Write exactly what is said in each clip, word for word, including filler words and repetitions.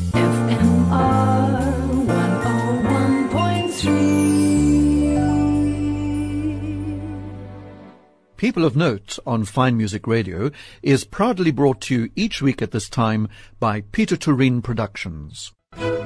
F M R one oh one point three. People of Note on Fine Music Radio is proudly brought to you each week at this time by Peter Tureen Productions.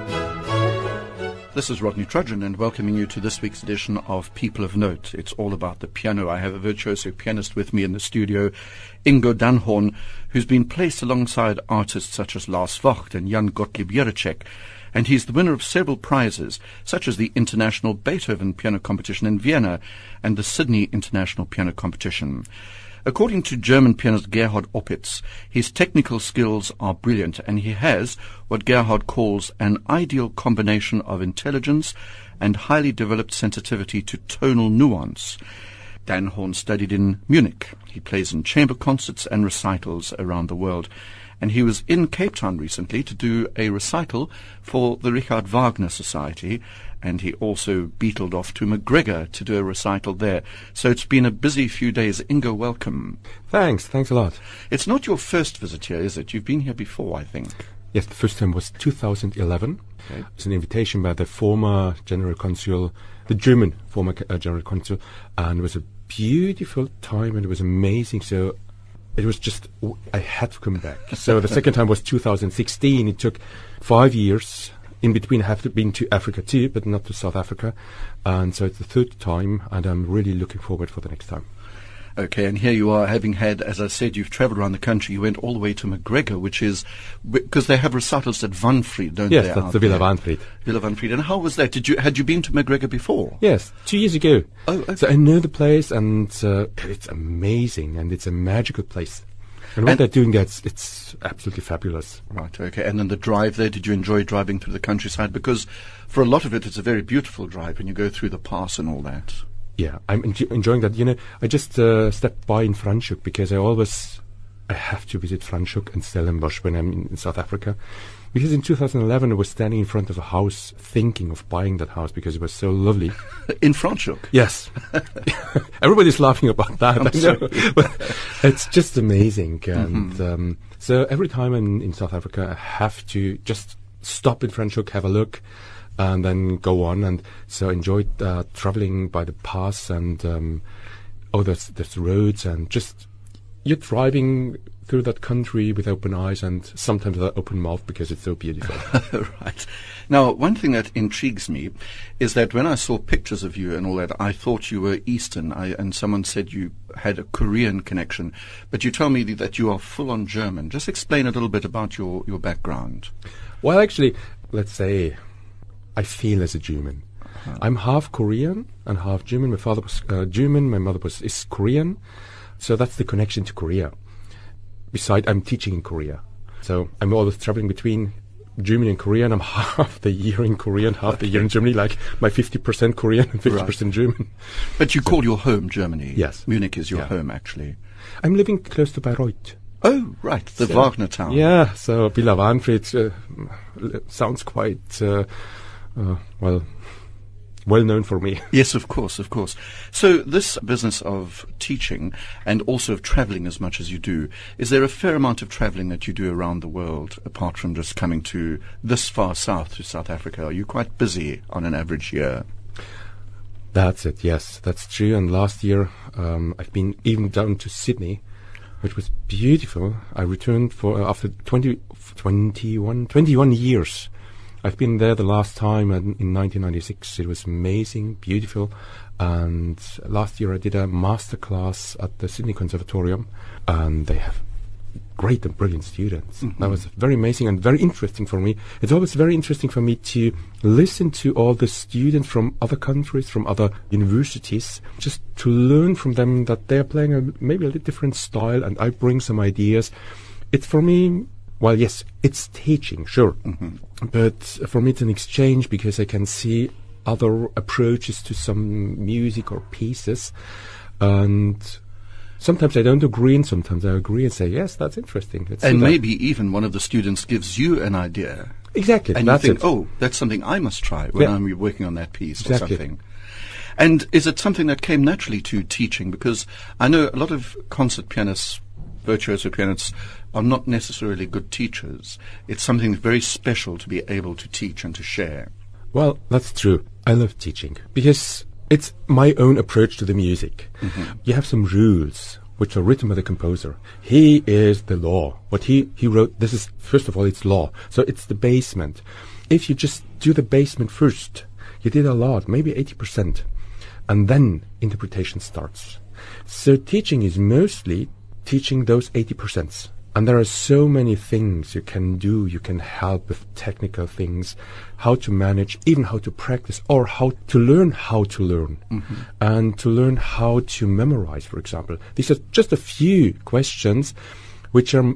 This is Rodney Trudgeon and welcoming you to this week's edition of People of Note. It's all about the piano. I have a virtuoso pianist with me in the studio, Ingo Danhorn, who's been placed alongside artists such as Lars Vogt and Jan Gottlieb Jiricek, and he's the winner of several prizes, such as the International Beethoven Piano Competition in Vienna and the Sydney International Piano Competition. According to German pianist Gerhard Opitz, his technical skills are brilliant, and he has what Gerhard calls an ideal combination of intelligence and highly developed sensitivity to tonal nuance. Danhorn studied in Munich. He plays in chamber concerts and recitals around the world. And he was in Cape Town recently to do a recital for the Richard Wagner Society, and he also beetled off to McGregor to do a recital there. So it's been a busy few days. Ingo, welcome. Thanks, thanks a lot. It's not your first visit here, is it? You've been here before, I think. Yes, the first time was two thousand eleven. Okay. It was an invitation by the former General Consul, the German former uh, General Consul, and it was a beautiful time and it was amazing. So it was just, I had to come back. So the second time was two thousand sixteen. It took five years. In between, I have been to Africa too, but not to South Africa. And so it's the third time, and I'm really looking forward for the next time. Okay, and here you are, having had, as I said, you've travelled around the country. You went all the way to McGregor, which is, because they have recitals at Wanfried, don't yes, they? Yes, that's the Villa Wanfried. Villa Wanfried. And how was that? Did you had you been to McGregor before? Yes, two years ago. Oh, okay. So I know the place, and uh, it's amazing, and it's a magical place. And what and they're doing there, it's, it's absolutely fabulous. Right, okay. And then the drive there, did you enjoy driving through the countryside? Because for a lot of it, it's a very beautiful drive when you go through the pass and all that. Yeah, I'm enjo- enjoying that. You know, I just uh, stepped by in Franschhoek because I always, I have to visit Franschhoek and Stellenbosch when I'm in, in South Africa. Because in two thousand eleven, I was standing in front of a house thinking of buying that house because it was so lovely. In Franschhoek? Yes. Everybody's laughing about that. I'm I know. But it's just amazing. And mm-hmm. um, so every time I'm in South Africa, I have to just stop in Franschhoek, have a look, and then go on. And so I enjoyed uh, traveling by the pass and um, oh, there's, there's roads and just you're driving through that country with open eyes and sometimes with an open mouth because it's so beautiful. Right. Now, one thing that intrigues me is that when I saw pictures of you and all that, I thought you were Eastern, I, and someone said you had a Korean connection. But you tell me that you are full-on German. Just explain a little bit about your, your background. Well, actually, let's say I feel as a German. Uh-huh. I'm half Korean and half German. My father was uh, German, my mother was is Korean. So that's the connection to Korea. Besides, I'm teaching in Korea. So I'm always traveling between Germany and Korea, and I'm half the year in Korea and half okay. the year in Germany, like my fifty percent Korean and fifty percent right. German. But you so call your home Germany. Yes. Munich is your yeah. home, actually. I'm living close to Bayreuth. Oh, right, the so, Wagner town. Yeah, so Villa Wanfried uh, sounds quite, uh, uh, well... well known for me. Yes, of course, of course. So this business of teaching and also of travelling as much as you do, is there a fair amount of travelling that you do around the world apart from just coming to this far south to South Africa? Are you quite busy on an average year? That's it, yes, that's true. And last year um, I've been even down to Sydney, which was beautiful. I returned for uh, after twenty, twenty-one, twenty-one years. I've been there the last time in, in nineteen ninety-six. It was amazing, beautiful. And last year I did a master class at the Sydney Conservatorium, and they have great and brilliant students. Mm-hmm. That was very amazing and very interesting for me. It's always very interesting for me to listen to all the students from other countries, from other universities, just to learn from them that they're playing a, maybe a little different style, and I bring some ideas. It's for me... Well, yes, it's teaching, sure. Mm-hmm. But for me, it's an exchange because I can see other approaches to some music or pieces. And sometimes I don't agree, and sometimes I agree and say, yes, that's interesting. Let's and maybe even one of the students gives you an idea. Exactly. And that's you think, it. oh, that's something I must try when yeah. I'm working on that piece exactly. or something. And is it something that came naturally to teaching? Because I know a lot of concert pianists, virtuoso pianists, are not necessarily good teachers. It's something very special to be able to teach and to share. Well, that's true. I love teaching because it's my own approach to the music. Mm-hmm. You have some rules which are written by the composer. He is the law. What he, he wrote, this is, first of all, it's law. So it's the basement. If you just do the basement first, you did a lot, maybe eighty percent, and then interpretation starts. So teaching is mostly teaching those eighty percent. And there are so many things you can do. You can help with technical things, how to manage, even how to practice, or how to learn how to learn, mm-hmm. and to learn how to memorize, for example. These are just a few questions which are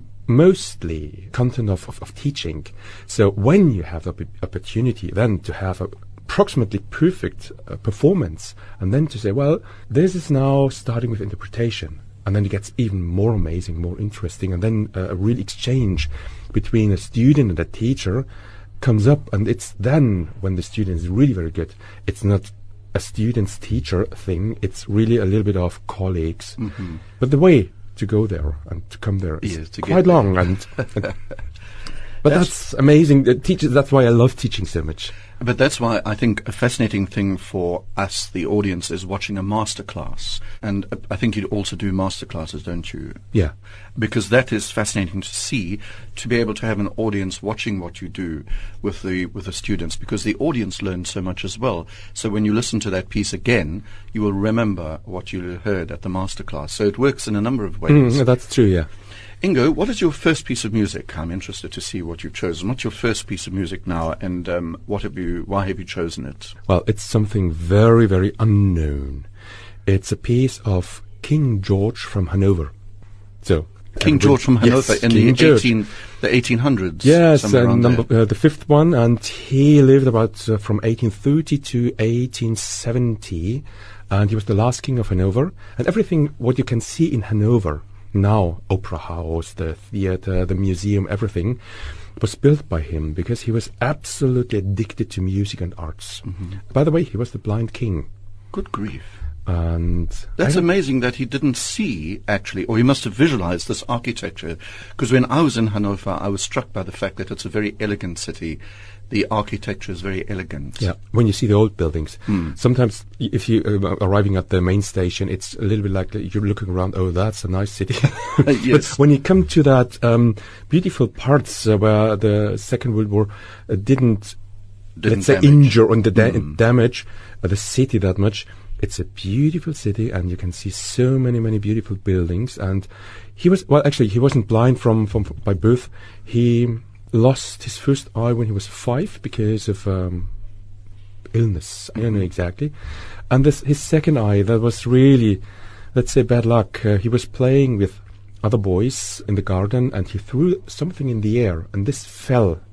mostly content of, of, of teaching. So when you have the op- opportunity then to have a approximately perfect uh, performance, and then to say, well, this is now starting with interpretation. And then it gets even more amazing, more interesting, and then uh, a real exchange between a student and a teacher comes up, and it's then when the student is really very good. It's not a student's teacher thing, it's really a little bit of colleagues. Mm-hmm. But the way to go there and to come there is yes, quite long. and, and But that's, that's amazing. The teachers, that's why I love teaching so much. But that's why I think a fascinating thing for us, the audience, is watching a masterclass. And uh, I think you also do masterclasses, don't you? Yeah. Because that is fascinating to see, to be able to have an audience watching what you do with the with the students, because the audience learns so much as well. So when you listen to that piece again, you will remember what you heard at the masterclass. So it works in a number of ways. Mm, that's true, yeah. Ingo, what is your first piece of music? I'm interested to see what you've chosen. What's your first piece of music now, and um, what have you? Why have you chosen it? Well, it's something very, very unknown. It's a piece of King George from Hanover. So King George from Hanover yes, in King the eighteen the eighteen hundreds. Yes, uh, around number there. uh, the fifth one, and he lived about uh, from eighteen thirty to eighteen seventy, and he was the last king of Hanover. And everything what you can see in Hanover now, Opera House, the theater, the museum, everything was built by him because he was absolutely addicted to music and arts. Mm-hmm. By the way, he was the blind king. Good grief. And that's amazing that he didn't see, actually, or he must have visualized this architecture. Because when I was in Hanover, I was struck by the fact that it's a very elegant city. The architecture is very elegant. Yeah, when you see the old buildings. Mm. Sometimes y- if you uh, arriving at the main station, it's a little bit like you're looking around, oh, that's a nice city. Yes. But when you come to that um, beautiful parts uh, where the Second World War uh, didn't, Didn't let's say, damage. injure or the da- Mm. damage uh, the city that much, it's a beautiful city, and you can see so many, many beautiful buildings. And he was, well, actually, he wasn't blind from, from, from by birth. He lost his first eye when he was five because of um, illness. I don't know exactly. And this his second eye, that was really, let's say, bad luck. Uh, he was playing with other boys in the garden, and he threw something in the air, and this fell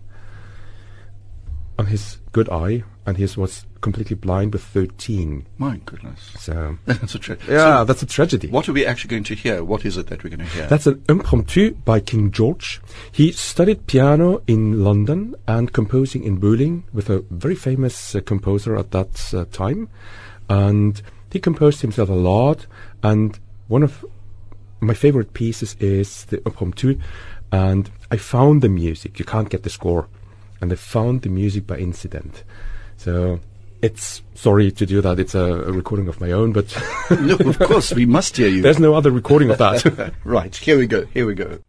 on his good eye, and he was completely blind with thirteen. My goodness. So That's a tra- yeah, so that's a tragedy. what are we actually going to hear? What is it that we're going to hear? That's an impromptu by King George. He studied piano in London and composing in Berlin with a very famous uh, composer at that uh, time. And he composed himself a lot. And one of my favorite pieces is the impromptu. And I found the music. You can't get the score. And I found the music by incident. So it's sorry to do that. It's a, a recording of my own, but No, of course, we must hear you. there's no other recording of that. Right, here we go, here we go.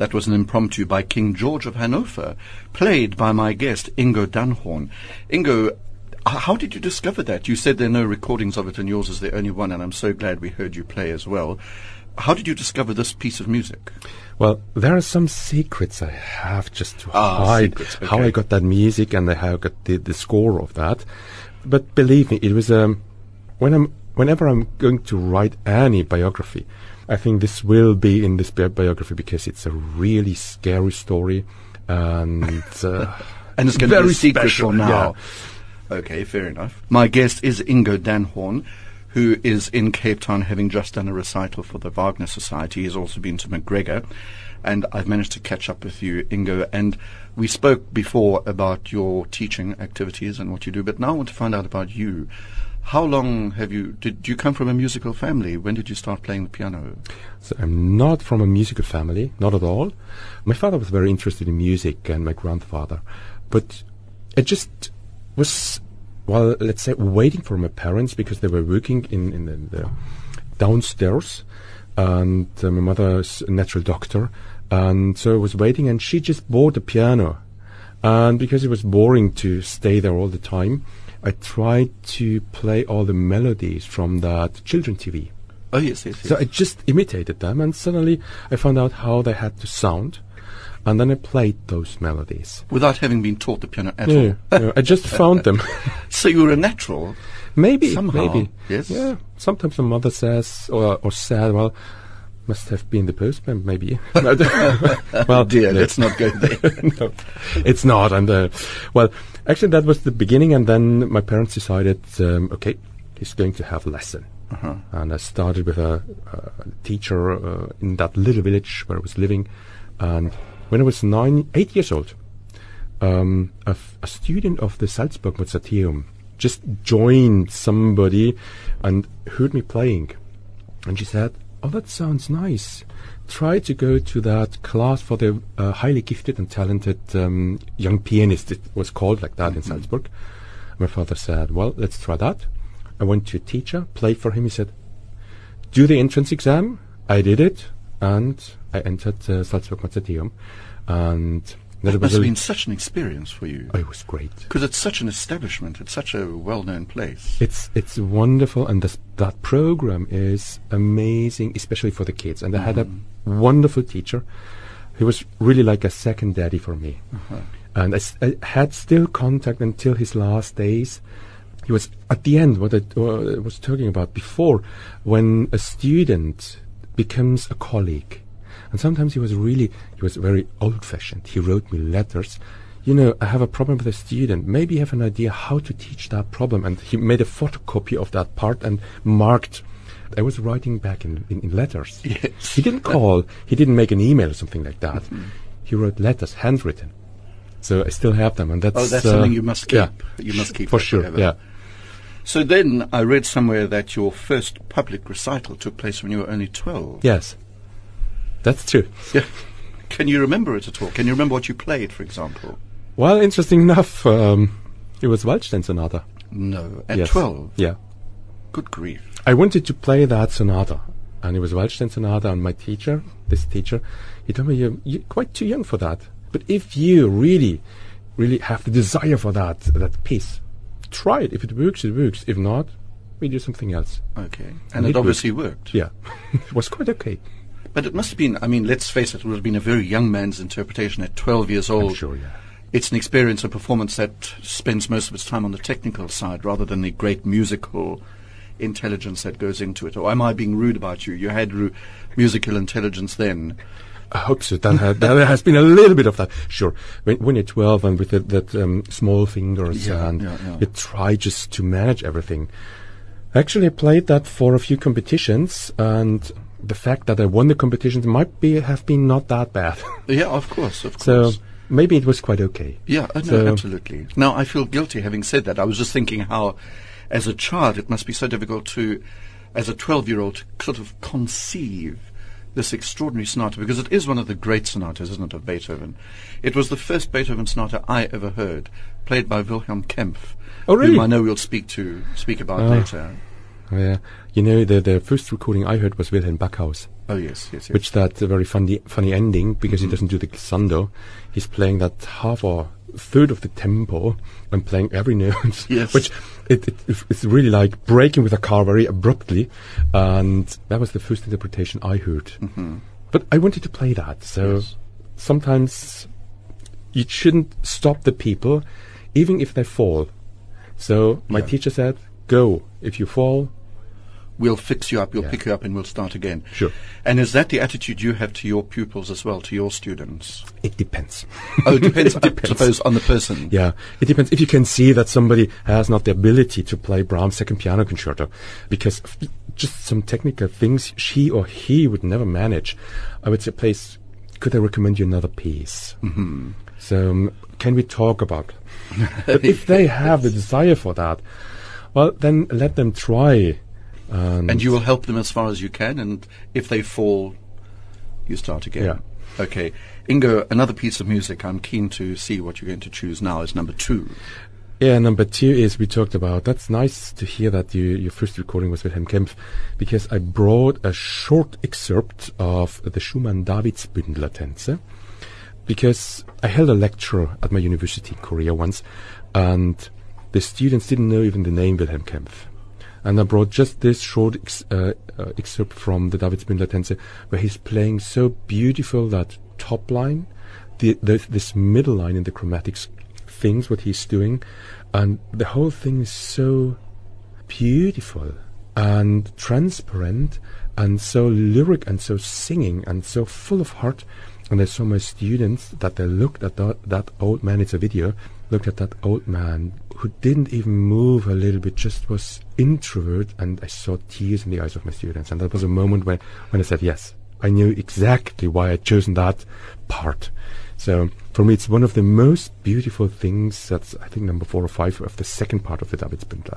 That was an impromptu by King George of Hanover, played by my guest, Ingo Danhorn. Ingo, h- how did you discover that? You said there are no recordings of it and yours is the only one, and I'm so glad we heard you play as well. How did you discover this piece of music? Well, there are some secrets I have just to Ah, hide secrets, how okay. I got that music and how I got the, the score of that. But believe me, it was um, when I'm whenever I'm going to write any biography, I think this will be in this bi- biography because it's a really scary story and uh, And it's going to very be a secret special, for now. yeah. Okay, fair enough. My guest is Ingo Danhorn, who is in Cape Town having just done a recital for the Wagner Society. He's also been to McGregor. And I've managed to catch up with you, Ingo. And we spoke before about your teaching activities and what you do, but now I want to find out about you. How long have you, did you come from a musical family? When did you start playing the piano? So I'm not from a musical family, not at all. My father was very interested in music and my grandfather. But it just was, well, let's say, waiting for my parents because they were working in, in the, the downstairs. And uh, my mother's a natural doctor. And so I was waiting and she just bought a piano. And because it was boring to stay there all the time, I tried to play all the melodies from that children T V. Oh, yes, yes, yes. So I just imitated them, and suddenly I found out how they had to sound, and then I played those melodies. Without having been taught the piano at Yeah, all. yeah, I just found them. So you were a natural. Maybe, Somehow, maybe. yes. Yeah. Sometimes my mother says or or said, "Well, must have been the postman, maybe." Well, Dear, no. let's not go there. No, it's not. And uh, well, actually, that was the beginning, and then my parents decided, um, okay, he's going to have a lesson. Uh-huh. And I started with a, a teacher uh, in that little village where I was living. And when I was nine, eight years old, um, a, f- a student of the Salzburg Mozarteum just joined somebody and heard me playing. And she said, "Oh, that sounds nice. Try to go to that class for the uh, highly gifted and talented um, young pianist." It was called like that in Salzburg. My father said, "Well, let's try that." I went to a teacher, played for him. He said, "Do the entrance exam." I did it, and I entered uh, Salzburg Mozarteum. And that It was must have a- been such an experience for you. oh, it was great. Because it's such an establishment. It's such a well-known place. It's it's wonderful, and this, that program is amazing, especially for the kids. And I had a wonderful teacher who was really like a second daddy for me. And I, s- I had still contact until his last days. He was at the end, what I uh, was talking about before, when a student becomes a colleague. And sometimes he was really, he was very old-fashioned. He wrote me letters. You know, I have a problem with a student. Maybe you have an idea how to teach that problem. And he made a photocopy of that part and marked. I was writing back in, in, in letters. Yes. He didn't call. He didn't make an email or something like that. He wrote letters, handwritten. So I still have them. And that's, Oh, that's uh, something you must keep. Yeah, You must keep for that sure. forever. Yeah. So then I read somewhere that your first public recital took place when you were only twelve. Yes. That's true. Yeah. Can you remember it at all? Can you remember what you played, for example? Well, interesting enough, um, it was Waldstein Sonata. No. At Yes. twelve? Yeah. Good grief. I wanted to play that sonata, and it was Waldstein Sonata, and my teacher, this teacher, he told me, you're, you're quite too young for that. But if you really, really have the desire for that, that piece, try it. If it works, it works. If not, we do something else. Okay. And, And it, it obviously worked. Yeah. It was quite okay. But it must have been, I mean, let's face it, it would have been a very young man's interpretation at twelve years old. I'm sure, yeah. It's an experience, a performance that spends most of its time on the technical side rather than the great musical intelligence that goes into it. Or am I being rude about you? You had ru- musical intelligence then. I hope so. That, had, there has been a little bit of that. Sure. When, when you're twelve and with the, that um, small fingers Yeah, and yeah, yeah. you try just to manage everything. Actually, I played that for a few competitions, and the fact that I won the competitions might be have been not that bad. Yeah, of course, of So course. maybe it was quite okay. Yeah, uh, no, So- absolutely. Now, I feel guilty having said that. I was just thinking how, as a child, it must be so difficult to, as a twelve-year-old, to sort of conceive this extraordinary sonata, because it is one of the great sonatas, isn't it, of Beethoven. It was the first Beethoven sonata I ever heard, played by Wilhelm Kempff, Oh, really? whom I know we'll speak to, speak about Ah. later. Yeah. You know, the the first recording I heard was Wilhelm Backhaus, Oh, yes, yes, yes. which that a very funny funny ending because Mhm. he doesn't do the glissando. He's playing that half or third of the tempo and playing every note. Yes. Which it, it it's really like breaking with a car very abruptly, and that was the first interpretation I heard. Mhm. But I wanted to play that, so Yes. sometimes you shouldn't stop the people, even if they fall. So my Yeah. teacher said, "Go. If you fall, We'll fix you up, we'll Yeah. pick you up, and we'll start again. Sure. And is that the attitude you have to your pupils as well, to your students? it depends." Oh, it depends, It I depends. suppose, on the person. Yeah, it depends. If you can see that somebody has not the ability to play Brahms' Second Piano Concerto, because of just some technical things she or he would never manage, I would say, please, could I recommend you another piece? Mm-hmm. So, um, can we talk about it? But if they have the desire for that, well, then let them try. And, And you will help them as far as you can, and if they fall, you start again. Yeah. Okay. Ingo, another piece of music I'm keen to see what you're going to choose now is number two. Yeah, number two is we talked about. That's nice to hear that you, your first recording was Wilhelm Kempff, because I brought a short excerpt of the Schumann Davidsbündler Tänze, because I held a lecture at my university in Korea once, and the students didn't know even the name Wilhelm Kempff. And I brought just this short ex- uh, uh, excerpt from the Davidsbündler Tänze, where he's playing so beautiful that top line, the, the, this middle line in the chromatics things, what he's doing, and the whole thing is so beautiful and transparent and so lyric and so singing and so full of heart. And I saw my students that they looked at that, that old man, it's a video, looked at that old man who didn't even move a little bit, just was introvert, and I saw tears in the eyes of my students. And that was a moment when, when I said, yes, I knew exactly why I'd chosen that part. So for me, it's one of the most beautiful things. That's, I think, number four or five of the second part of the Davidsbündler.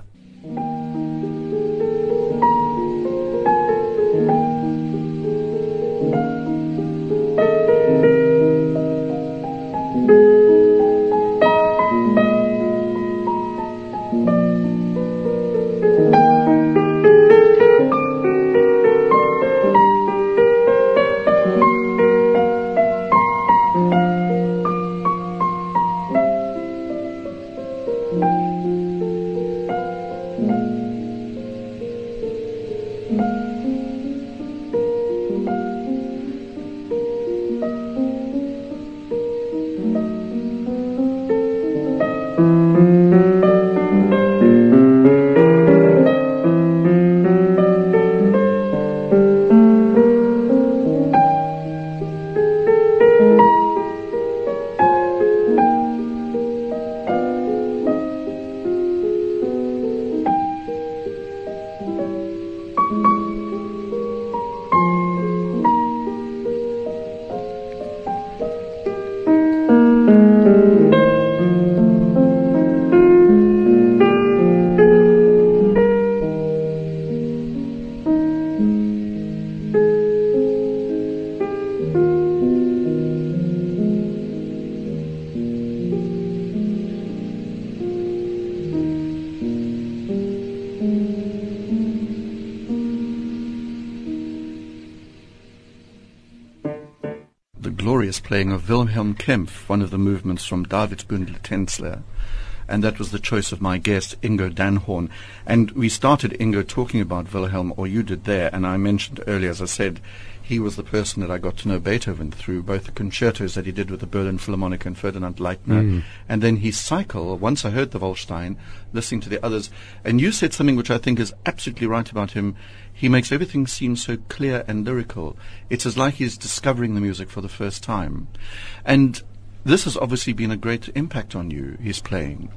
Glorious playing of Wilhelm Kempff, one of the movements from Davidsbündler Tänze, and that was the choice of my guest, Ingo Danhorn. And we started, Ingo, talking about Wilhelm, or you did there, and I mentioned earlier, as I said, he was the person that I got to know Beethoven through, both the concertos that he did with the Berlin Philharmonic and Ferdinand Leitner, Mm. and then his cycle. Once I heard the Waldstein, listening to the others, and you said something which I think is absolutely right about him. He makes everything seem so clear and lyrical. It's as like he's discovering the music for the first time. And this has obviously been a great impact on you, his playing.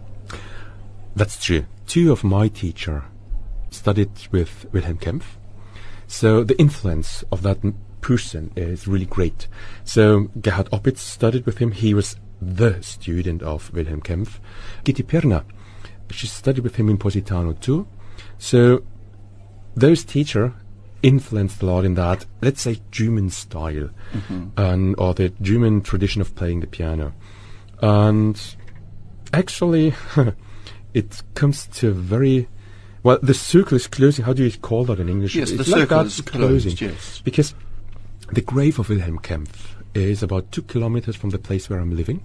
That's true. Two of my teacher studied with Wilhelm Kempff. So the influence of that m- person is really great. So Gerhard Opitz studied with him. He was the student of Wilhelm Kempff. Gitti Pirna, she studied with him in Positano too. So those teacher influenced a lot in that, let's say, German style, Mm-hmm. and or the German tradition of playing the piano. And actually, it comes to a very Well, the circle is closing. How do you call that in English? Yes, It's the like circle that, is closing. closed, yes. Because the grave of Wilhelm Kempff is about two kilometers from the place where I'm living.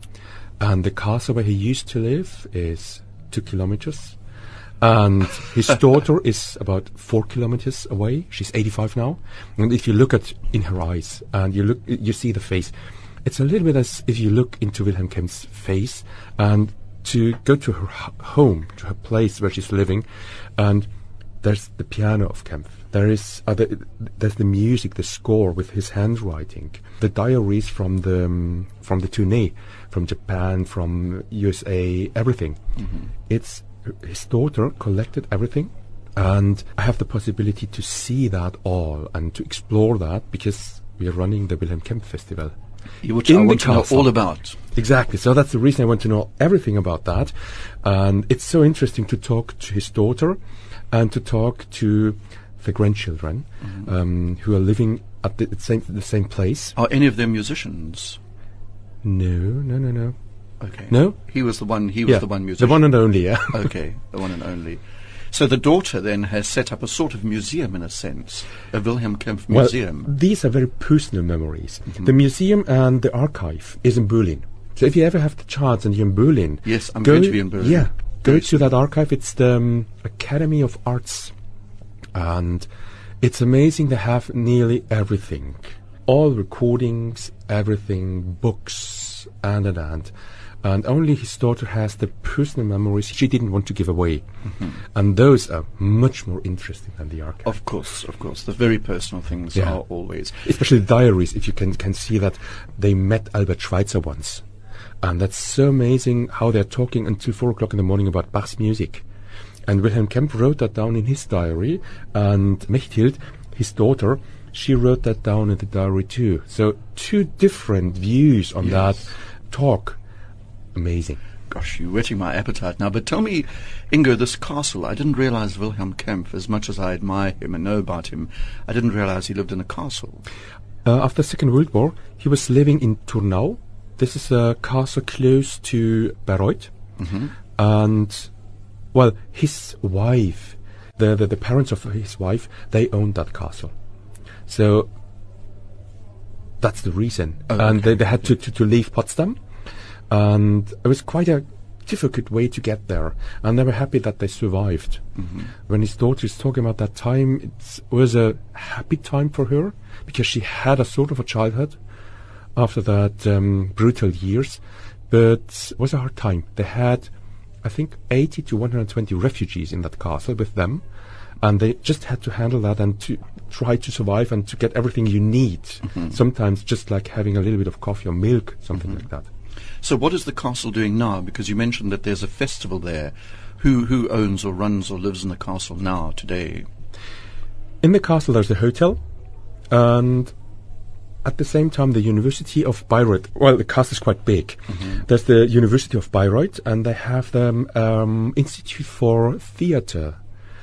And the castle where he used to live is two kilometers. And his daughter is about four kilometers away. She's eighty-five now. And if you look at in her eyes and you look, you see the face, it's a little bit as if you look into Wilhelm Kempff's face and to go to her h- home, to her place where she's living, and there's the piano of Kempff. There is uh, the, there's the music, the score with his handwriting, the diaries from the um, from the tournée, from Japan, from U S A, everything. Mm-hmm. It's his daughter collected everything, and I have the possibility to see that all and to explore that because we are running the Wilhelm Kempff Festival. Which in I the want to know castle. all about. Exactly. So that's the reason I want to know everything about that. And it's so interesting to talk to his daughter and to talk to the grandchildren mm-hmm. um, who are living at the same the same place. Are any of them musicians? No, no, no, no. Okay. No? He was the one. He was Yeah, the one musician. the one and only, yeah. Okay, the one and only. So the daughter then has set up a sort of museum in a sense, a Wilhelm Kempff Well, museum. these are very personal memories. Mm-hmm. The museum and the archive is in Berlin. So if you ever have the chance and you're in Berlin, Yes, I'm go, going to be in Berlin. Yeah, go Very to soon. that archive. It's the um, Academy of Arts, and it's amazing. They have nearly everything, all recordings, everything, books, and and and. And only his daughter has the personal memories she didn't want to give away. Mm-hmm. And those are much more interesting than the archive. Of course, of course. The very personal things Yeah. are always. Especially the diaries, if you can, can see that they met Albert Schweitzer once. And that's so amazing how they're talking until four o'clock in the morning about Bach's music. And Wilhelm Kempff wrote that down in his diary, and Mechthild, his daughter, she wrote that down in the diary too. So two different views on Yes. that talk. Amazing. Gosh, you're whetting my appetite now. But tell me, Ingo, this castle, I didn't realize Wilhelm Kempff, as much as I admire him and know about him, I didn't realize he lived in a castle. Uh, after the Second World War, he was living in Turnau. This is a castle close to Bayreuth. Mm-hmm. And, well, his wife, the, the, the parents of his wife, they owned that castle. So, that's the reason. Oh, and okay. they, they had to, to, to leave Potsdam. And it was quite a difficult way to get there. And they were happy that they survived. Mm-hmm. When his daughter is talking about that time, it was a happy time for her because she had a sort of a childhood after that um, brutal years. But it was a hard time. They had, I think, eighty to one hundred twenty refugees in that castle with them. And they just had to handle that and to try to survive and to get everything you need. Mm-hmm. Sometimes just like having a little bit of coffee or milk, something Mm-hmm. like that. So what is the castle doing now? Because you mentioned that there's a festival there. Who who owns or runs or lives in the castle now, today? In the castle there's a hotel, and at the same time the University of Bayreuth, well, the castle is quite big. Mm-hmm. There's the University of Bayreuth, and they have the um, Institute for Theatre,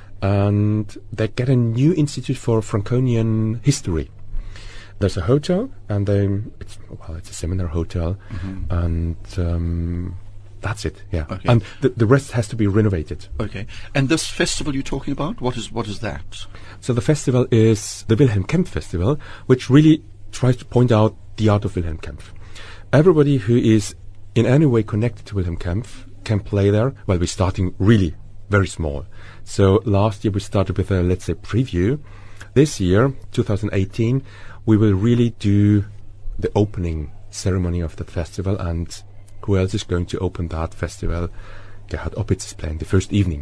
and they get a new Institute for Franconian History. There's a hotel, and they, it's, well, it's a seminar hotel, mm-hmm. and um, that's it. Yeah, okay. And the, the rest has to be renovated. Okay. And this festival you're talking about, what is what is that? So the festival is the Wilhelm Kempff Festival, which really tries to point out the art of Wilhelm Kempff. Everybody who is in any way connected to Wilhelm Kempff can play there. Well, we're starting really very small. So last year we started with a, let's say, preview. This year, two thousand eighteen, we will really do the opening ceremony of the festival, and who else is going to open that festival? Gerhard Opitz is playing the first evening.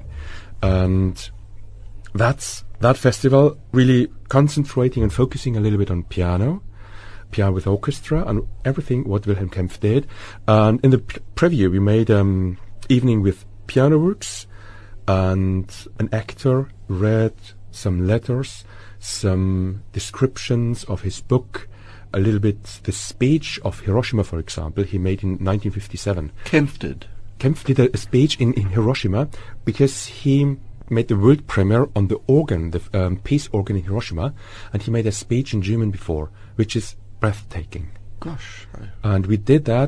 And that's that festival really concentrating and focusing a little bit on piano, piano with orchestra, and everything what Wilhelm Kempff did. And in the p- preview, we made um evening with piano works, and an actor read some letters, some descriptions of his book, a little bit the speech of Hiroshima, for example, he made in nineteen fifty-seven. Kempff did. Kempff did a, a speech in, in Hiroshima because he made the world premiere on the organ, the um, peace organ in Hiroshima, and he made a speech in German before, which is breathtaking. Gosh. And we did that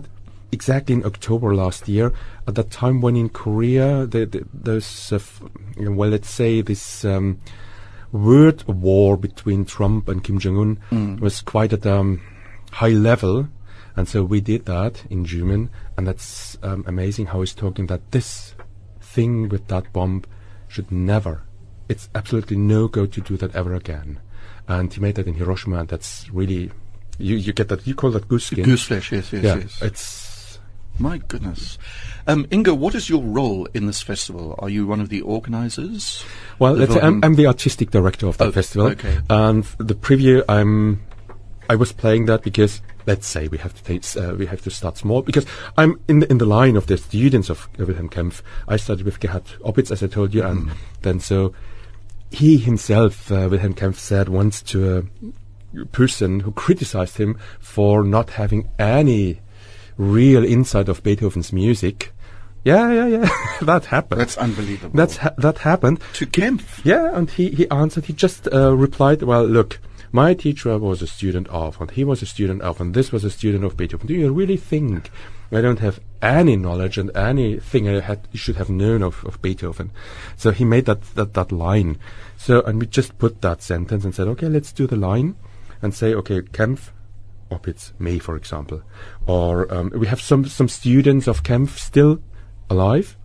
exactly in October last year, at that time when in Korea, the, the, those, uh, f- well, let's say this um, word war between Trump and Kim Jong-un Mm. was quite at a um, high level. And so we did that in German, and that's um, amazing how he's talking that this thing with that bomb should never, it's absolutely no-go to do that ever again. And he made that in Hiroshima, and that's really, you, you get that, you call that goose skin. Goose flesh, yes, yes, yeah, yes. it's, My goodness. Um, Ingo, what is your role in this festival? Are you one of the organizers? well, The let's say I'm, Wilhelm- I'm the artistic director of the Oh, festival. okay. And the preview, I'm, I was playing that because, let's say we have to take, uh, we have to start small, because I'm in the, in the line of the students of Wilhelm Kempff. I started with Gerhard Opitz, as I told you, and then so he himself, uh, Wilhelm Kempff, said once to a person who criticized him for not having any real insight of Beethoven's music. Yeah, yeah, yeah, that happened. That's unbelievable. That's ha- that happened. to Kempf. Yeah, and he, he answered, he just uh, replied, well, look, my teacher was a student of, and he was a student of, and this was a student of Beethoven. Do you really think I don't have any knowledge and anything I had, should have known of, of Beethoven? So he made that, that, that line. So, and we just put that sentence and said, okay, let's do the line and say, okay, Kempf, Opitz, May, for example. Or um, we have some, some students of Kempf still alive,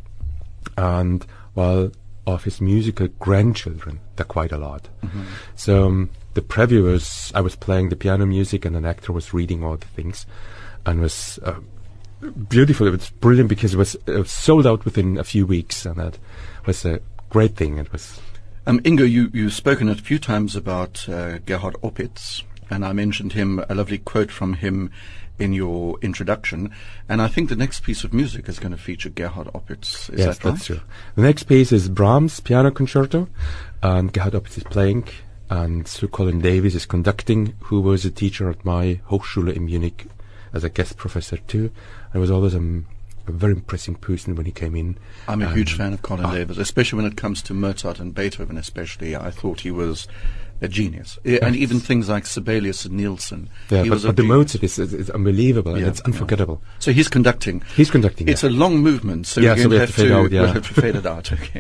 and well, of his musical grandchildren, they're quite a lot. Mm-hmm. So um, the preview was, I was playing the piano music and an actor was reading all the things, and was uh, beautiful. It was brilliant because it was, it was sold out within a few weeks, and that was a great thing. It was Um, Ingo, you, you've spoken a few times about uh, Gerhard Opitz, and I mentioned him, a lovely quote from him in your introduction, and I think the next piece of music is going to feature Gerhard Opitz. Is yes, that right? that's true. The next piece is Brahms' Piano Concerto, and Gerhard Opitz is playing, and Sir Colin Davis is conducting, who was a teacher at my Hochschule in Munich as a guest professor too, and was always um, a very impressive person when he came in. I'm a And, huge fan of Colin ah. Davis, especially when it comes to Mozart and Beethoven especially. I thought he was a genius. I- and even things like Sibelius and Nielsen. Yeah, he but, was a but the genius. Mozart is, is, is unbelievable, and Yeah, it's unforgettable. So he's conducting. He's conducting. It's yeah. a long movement, so Yeah, we're so going we to have have to fade to, out, yeah. we'll have to fade it out. Okay.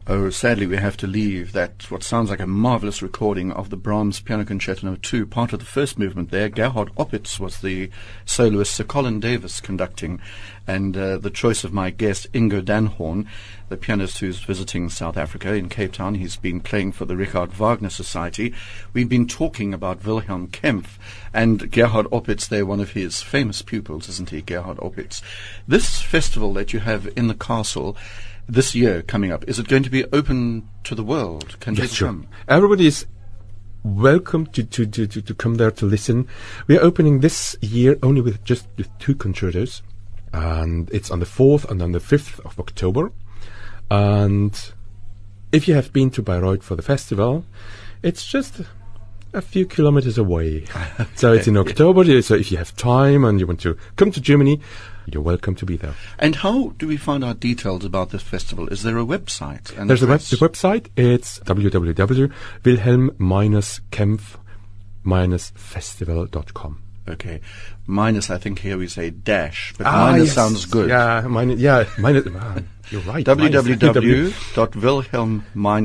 Oh, sadly, we have to leave that, what sounds like a marvelous recording of the Brahms Piano Concerto Number two, part of the first movement there. Gerhard Opitz was the soloist, Sir Colin Davis conducting, and uh, the choice of my guest, Ingo Danhorn, the pianist who's visiting South Africa in Cape Town. He's been playing for the Richard Wagner Society. We've been talking about Wilhelm Kempff and Gerhard Opitz. They're one of his famous pupils, isn't he, Gerhard Opitz? This festival that you have in the castle this year coming up, is it going to be open to the world? Can Yes, people sure. come? Everybody is welcome to, to, to, to, to come there to listen. We are opening this year only with just with two concertos, and it's on the fourth and on the fifth of October. And if you have been to Bayreuth for the festival, it's just a few kilometers away. So it's in October, so if you have time and you want to come to Germany, you're welcome to be there. And how do we find out details about this festival? Is there a website? And There's a web, address? the website. It's w w w dot wilhelm kempff festival dot com. Okay. Minus, I think here we say dash, but Ah, minus yes. sounds good. Yeah, minus. Yeah, minus. ah, you're right. w minus. w w dot wilhelm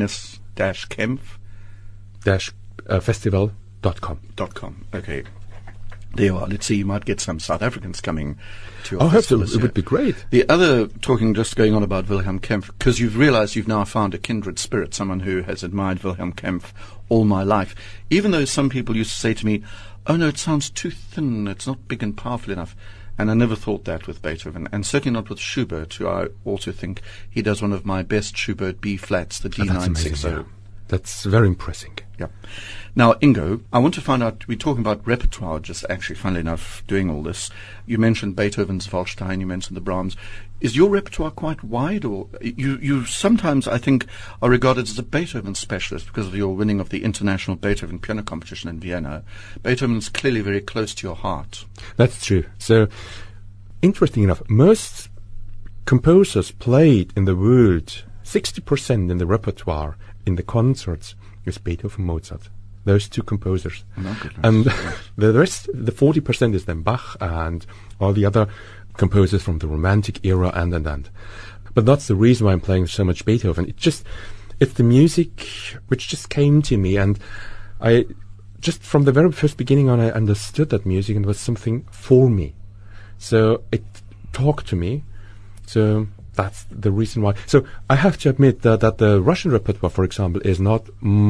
kempff dash uh, festival dot com. dot com. Okay. There you are. Let's see, you might get some South Africans coming to your Oh, I hope so. festival this It year. would be great. The other, talking, just going on about Wilhelm Kempff, because you've realized you've now found a kindred spirit, someone who has admired Wilhelm Kempff all my life. Even though some people used to say to me, oh no, it sounds too thin, it's not big and powerful enough. And I never thought that with Beethoven, and certainly not with Schubert, who I also think he does one of my best Schubert B-flats, the D Oh, that's nine amazing. sixty. Yeah. That's very impressive. Yeah. Now, Ingo, I want to find out, we're talking about repertoire, just actually, funnily enough, doing all this. You mentioned Beethoven's Waldstein, you mentioned the Brahms. Is your repertoire quite wide, or you, you sometimes, I think, are regarded as a Beethoven specialist because of your winning of the International Beethoven Piano Competition in Vienna. Beethoven's clearly very close to your heart. That's true. So, interesting enough, most composers played in the world, sixty percent in the repertoire, in the concerts, is Beethoven, Mozart. Those two composers. Oh, goodness. And the rest, the forty percent is then Bach and all the other composers from the Romantic era and, and, and. But that's the reason why I'm playing so much Beethoven. It just, it's the music which just came to me, and I, just from the very first beginning on, I understood that music and it was something for me. So it talked to me. So that's the reason why. So I have to admit that, that the Russian repertoire, for example, is not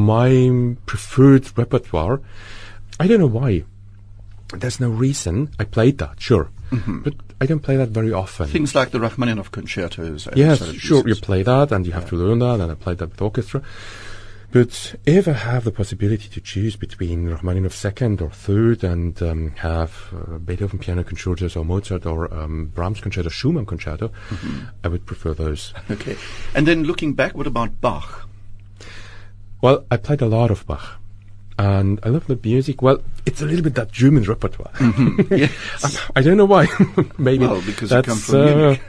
my preferred repertoire. I don't know why. There's no reason. I played that, sure. Mm-hmm. But I don't play that very often. Things like the Rachmaninoff concertos. and Yes, sort of sure, you pieces. play that and you have Yeah. to learn that, and I played that with orchestra. But if I have the possibility to choose between Rachmaninoff second or third and um, have uh, Beethoven piano concertos or Mozart or um, Brahms concerto, Schumann concerto, Mm-hmm. I would prefer those. Okay. And then looking back, what about Bach? Well, I played a lot of Bach. And I love the music. Well, it's a little bit that German repertoire. Yes. I don't know why. Maybe Well, because you that's, come from uh, Munich.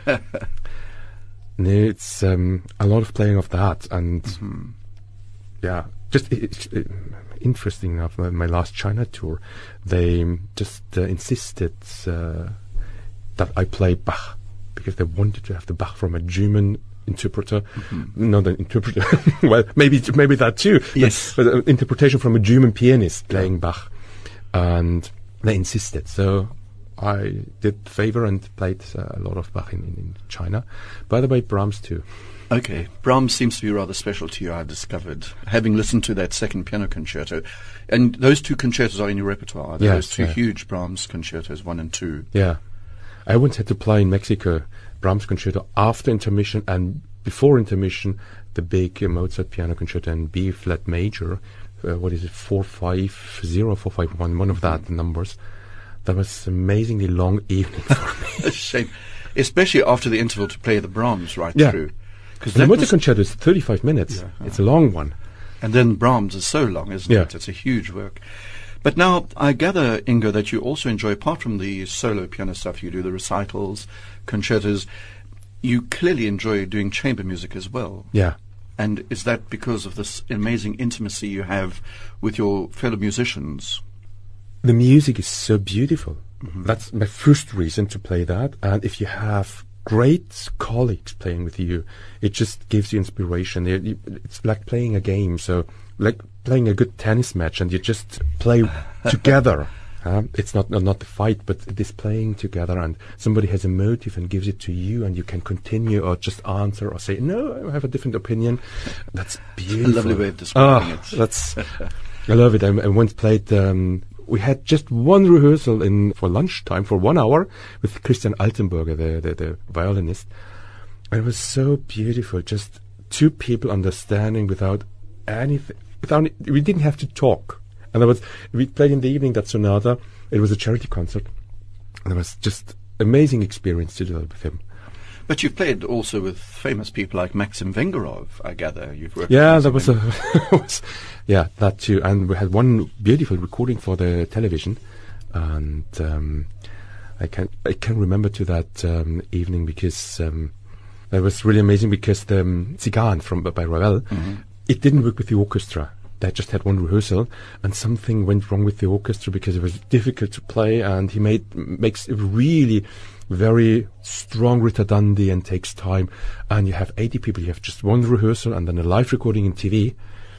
no, it's um, a lot of playing of that, and Mm-hmm. yeah, just i i i- interesting enough. My, my last China tour, they um, just uh, insisted uh, that I play Bach because they wanted to have the Bach from a German interpreter, Mm-hmm. not an interpreter. Well, maybe maybe that too. Yes. but, but an interpretation from a German pianist playing Bach, and they insisted. So I did the favor and played uh, a lot of Bach in, in, in China. By the way, Brahms too. Okay. Brahms seems to be rather special to you, I've discovered, having listened to that second piano concerto. And those two concertos are in your repertoire. Are they? Yes, Those two yeah. huge Brahms concertos, one and two. Yeah, I once had to play in Mexico Brahms concerto after intermission and before intermission the big uh, Mozart piano concerto in B flat major. Uh, what is it? Four five zero, four five one. One of that numbers. That was amazingly long evening for me. A shame. Especially after the interval to play the Brahms right Yeah. through. Because The that Mozart was, concerto is thirty-five minutes. Yeah, It's a long one. and then Brahms is so long, isn't Yeah. it? It's a huge work. But now, I gather, Ingo, that you also enjoy, apart from the solo piano stuff you do, the recitals, concertos, you clearly enjoy doing chamber music as well. Yeah. And is that because of this amazing intimacy you have with your fellow musicians? The music is so beautiful. That's my first reason to play that. And if you have great colleagues playing with you. It just gives you inspiration. It, it, it's like playing a game, so like playing a good tennis match, and you just play together. Uh, it's not not the fight, but this playing together, and somebody has a motive and gives it to you, and you can continue or just answer or say, no, I have a different opinion. That's beautiful. A lovely way of describing oh, it. That's, I love it. I, I once played... Um, we had just one rehearsal in for lunchtime for one hour with Christian Altenburger, the, the, the violinist. And it was so beautiful, just two people understanding without anything. Without, we didn't have to talk. And there was, we played in the evening that sonata. It was a charity concert. And it was just amazing experience to do it with him. But you've played also with famous people like Maxim Vengerov, I gather. You've worked Yeah, with that was, him. a was yeah, that too. And we had one beautiful recording for the television, and um, I can I can remember to that um, evening because um, that was really amazing because the um, Zigarren from by Ravel, Mm-hmm. it didn't work with the orchestra. They just had one rehearsal, and something went wrong with the orchestra because it was difficult to play, and he made makes it really very strong ritardandi and takes time. And you have eighty people, you have just one rehearsal and then a live recording in T V.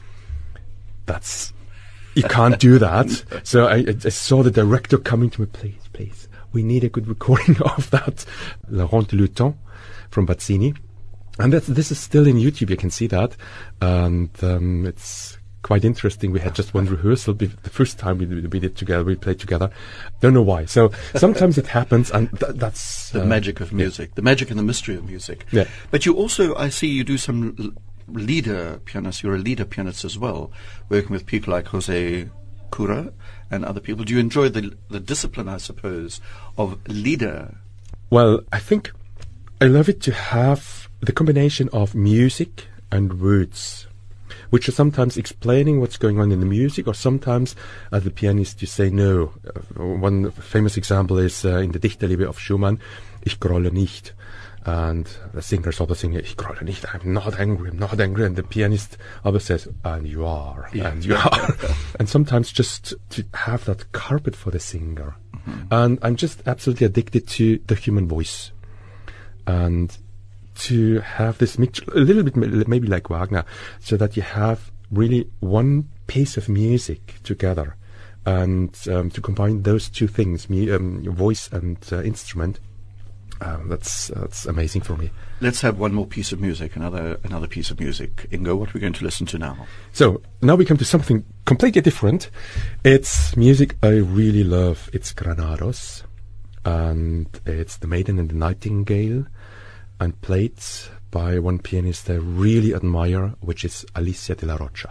That's, you can't do that. So I, I saw the director coming to me, please, please, we need a good recording of that La Ronde de Luton from Bazzini. And that's, this is still in YouTube, you can see that. And um, it's quite interesting. We had just one rehearsal. Be- the first time we, we did together, we played together. Don't know why. So sometimes it happens, and th- that's The uh, magic of music, the magic and the mystery of music. Yeah. But you also, I see you do some l- leader pianists. You're a leader pianist as well, working with people like Jose Cura and other people. Do you enjoy the the discipline, I suppose, of leader? Well, I think I love it to have the combination of music and words, which are sometimes explaining what's going on in the music, or sometimes as the pianist you say no. Uh, one famous example is uh, in the Dichterliebe of Schumann, Ich grolle nicht. And the singer saw the singer, Ich grolle nicht, I'm not angry, I'm not angry. And the pianist always says, and you are, Yeah. and you are. And sometimes just to have that carpet for the singer. Mm-hmm. And I'm just absolutely addicted to the human voice. And to have this mixture, a little bit maybe like Wagner, so that you have really one piece of music together, and um, to combine those two things, mu- um, voice and uh, instrument, um, that's that's amazing for me. Let's have one more piece of music, another another piece of music. Ingo, what are we going to listen to now? So now we come to something completely different. It's music I really love. It's Granados, and it's The Maiden and the Nightingale, and played by one pianist I really admire, which is Alicia de la Rocha.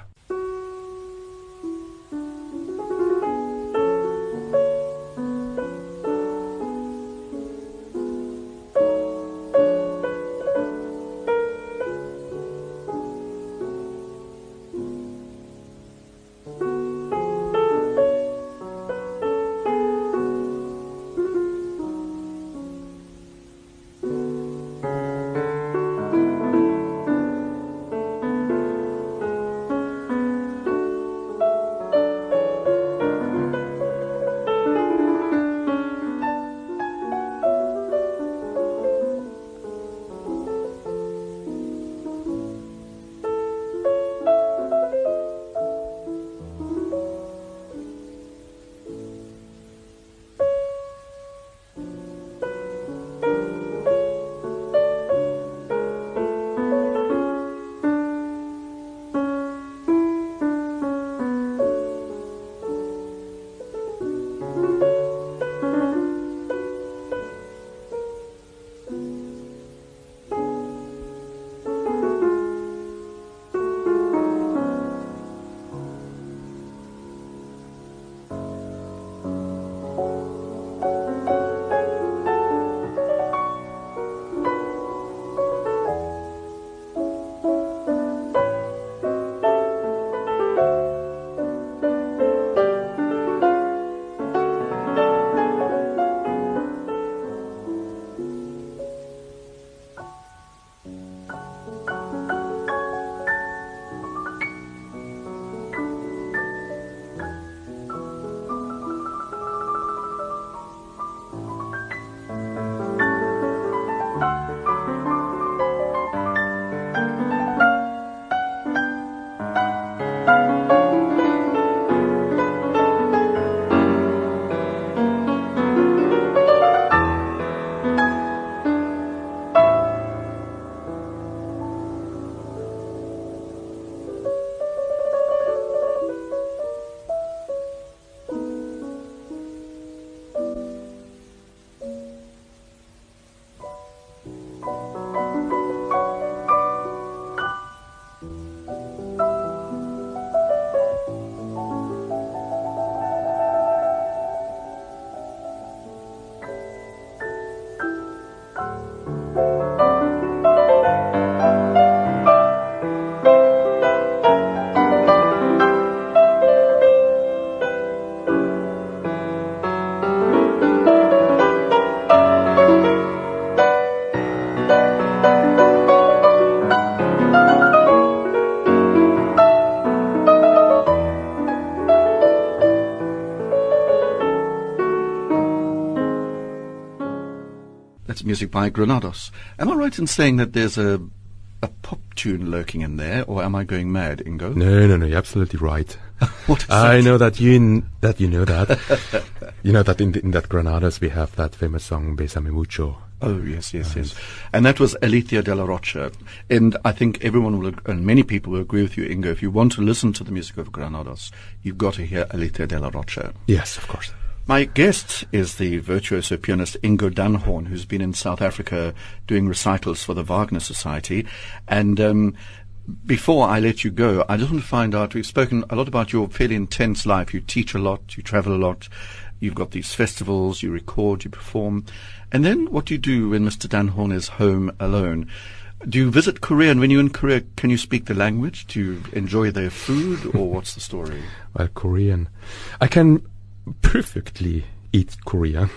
music by Granados. Am I right in saying that there's a a pop tune lurking in there, or am I going mad, Ingo? No, no, no, you're absolutely right. What is I that? know that you kn- that you know that. You know that in, the, in that Granados we have that famous song Bésame Mucho. Oh, yes, yes, yes. And that was Alicia de la Rocha. And I think everyone will, ag- and many people will agree with you, Ingo, if you want to listen to the music of Granados, you've got to hear Alicia de la Rocha. Yes, of course. My guest is the virtuoso pianist Ingo Danhorn, who's been in South Africa doing recitals for the Wagner Society. And um, before I let you go, I just want to find out, we've spoken a lot about your fairly intense life. You teach a lot, you travel a lot, you've got these festivals, you record, you perform. And then what do you do when Mister Danhorn is home alone? Do you visit Korea? And when you're in Korea, can you speak the language? Do you enjoy their food, or what's the story? Well, Korean. I can perfectly eat Korean.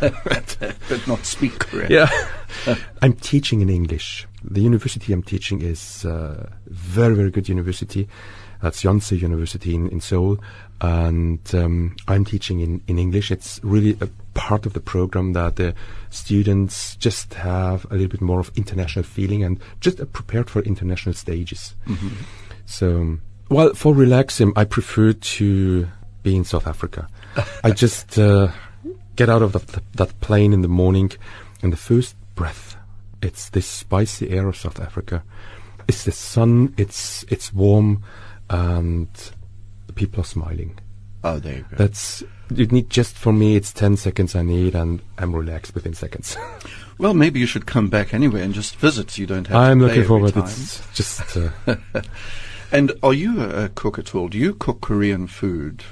But not speak Korean. Yeah. I'm teaching in English. The university I'm teaching is a very, very good university. That's Yonsei University in, in Seoul. And um, I'm teaching in, in English. It's really a part of the program that the students just have a little bit more of international feeling and just uh, prepared for international stages. Mm-hmm. So, well, for relaxing, I prefer to be in South Africa. I just uh, get out of the, that plane in the morning, and the first breath, it's this spicy air of South Africa. It's the sun, it's it's warm, and the people are smiling. Oh, there you go. That's, you need, just for me, it's ten seconds I need, and I'm relaxed within seconds. Well, maybe you should come back anyway and just visit. You don't have I'm to pay looking every forward. time. It's just... Uh, And are you a, a cook at all? Do you cook Korean food?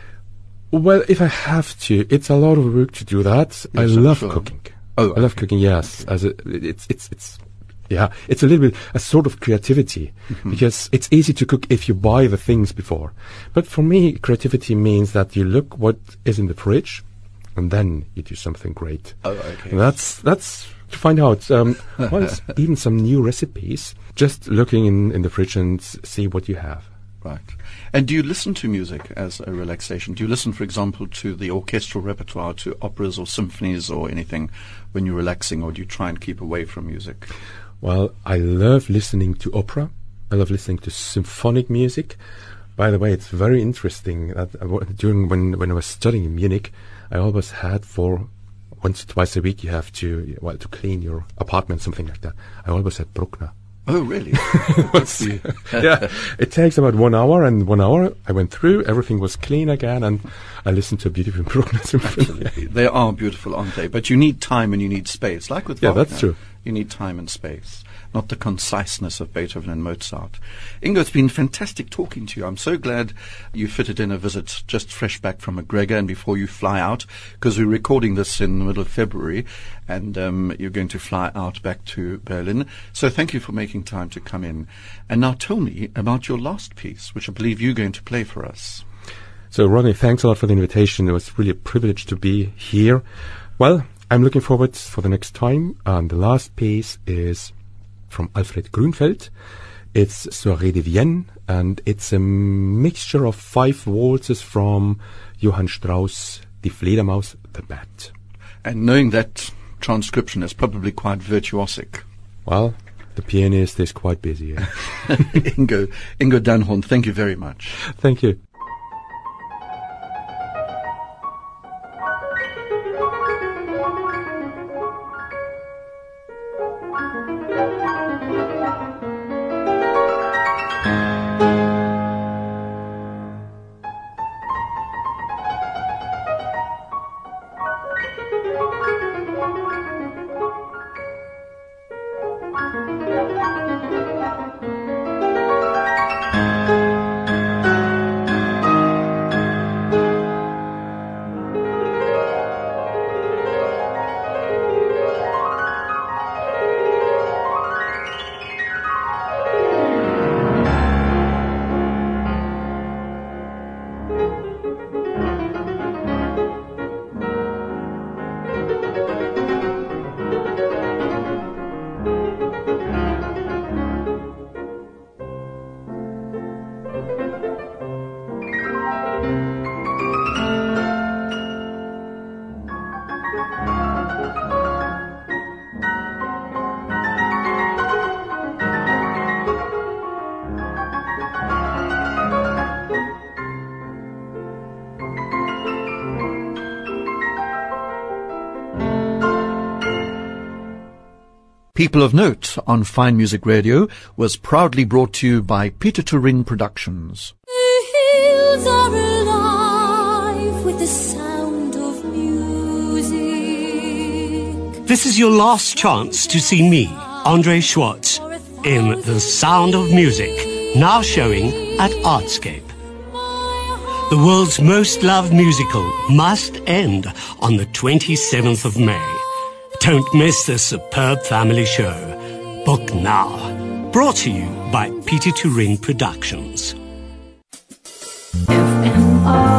well, if I have to, it's a lot of work to do that. I Yes, I'm love sure. cooking. Oh, I love okay. cooking, yes. As a, it's, it's, it's, yeah, it's a little bit a sort of creativity, Mm-hmm. because it's easy to cook if you buy the things before. But for me, creativity means that you look what is in the fridge, and then you do something great. Oh, okay. And that's that's to find out. Um, well, it's even some new recipes. Just looking in, in the fridge and s- see what you have. Right. And do you listen to music as a relaxation? Do you listen, for example, to the orchestral repertoire, to operas or symphonies or anything when you're relaxing, or do you try and keep away from music? Well, I love listening to opera. I love listening to symphonic music. By the way, it's very interesting that I wa- during when when I was studying in Munich, I always had for once or twice a week you have to well to clean your apartment, something like that. I always had Bruckner. Oh, really? Yeah, it takes about one hour, and one hour I went through, everything was clean again, and I listened to a beautiful Bruckner symphony. They are beautiful, aren't they? But you need time and you need space. Like with Yeah, Wagner, that's true. You need time and space, not the conciseness of Beethoven and Mozart. Ingo, it's been fantastic talking to you. I'm so glad you fitted in a visit just fresh back from McGregor and before you fly out, because we're recording this in the middle of February, and um, you're going to fly out back to Berlin. So thank you for making time to come in. And now tell me about your last piece, which I believe you're going to play for us. So, Ronnie, thanks a lot for the invitation. It was really a privilege to be here. Well, I'm looking forward for the next time. And the last piece is from Alfred Grünfeld. It's Soirée de Vienne, and it's a mixture of five waltzes from Johann Strauss, Die Fledermaus, the Bat. And knowing that transcription is probably quite virtuosic. Well, the pianist is quite busy. Yeah. Ingo, Ingo Danhorn, thank you very much. Thank you. Thank People of Note on Fine Music Radio was proudly brought to you by Peter Turin Productions. The hills are alive with the sound of music. This is your last chance to see me, Andre Schwartz, in The Sound of Music, now showing at Artscape. The world's most loved musical must end on the twenty-seventh of May. Don't miss this superb family show. Book now. Brought to you by Peter Turin Productions. F M R